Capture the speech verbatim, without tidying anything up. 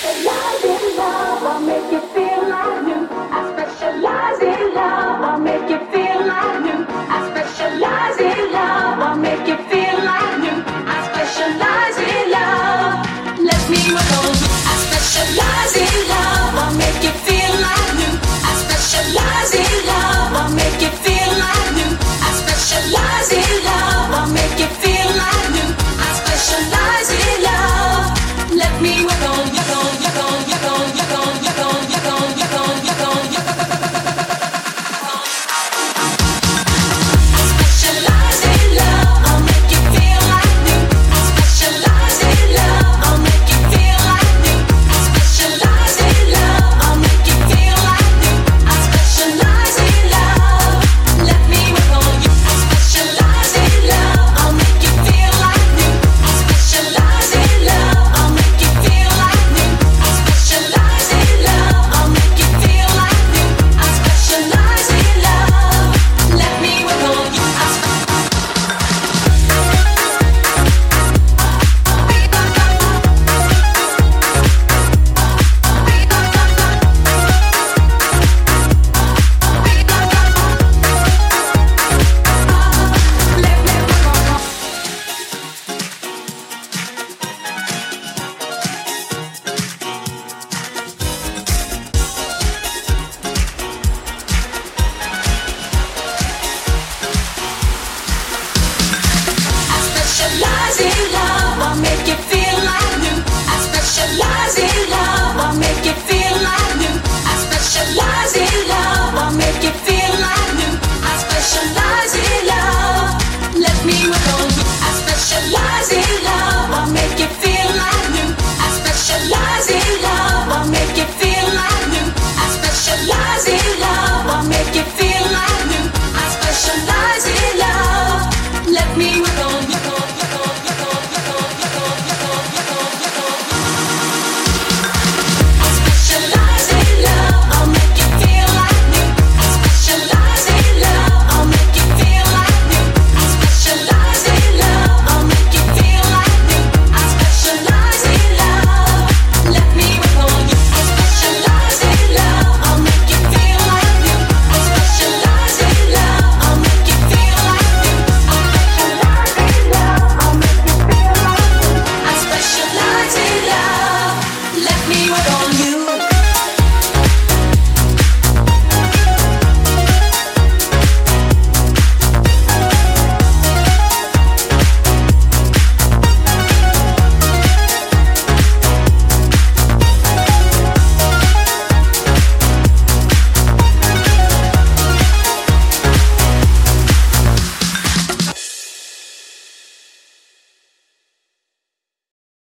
specialize in love. I'll make you feel like new. I specialize in love. I'll make you feel like new. I specialize in love. I'll make you feel like new. I specialize in love. Let me work on you. I specialize in love. I'll make you feel like new. I specialize in love. I'll make you feel like new. I specialize in love. I'll make you feel like new. I specialize in love. Let me work on you.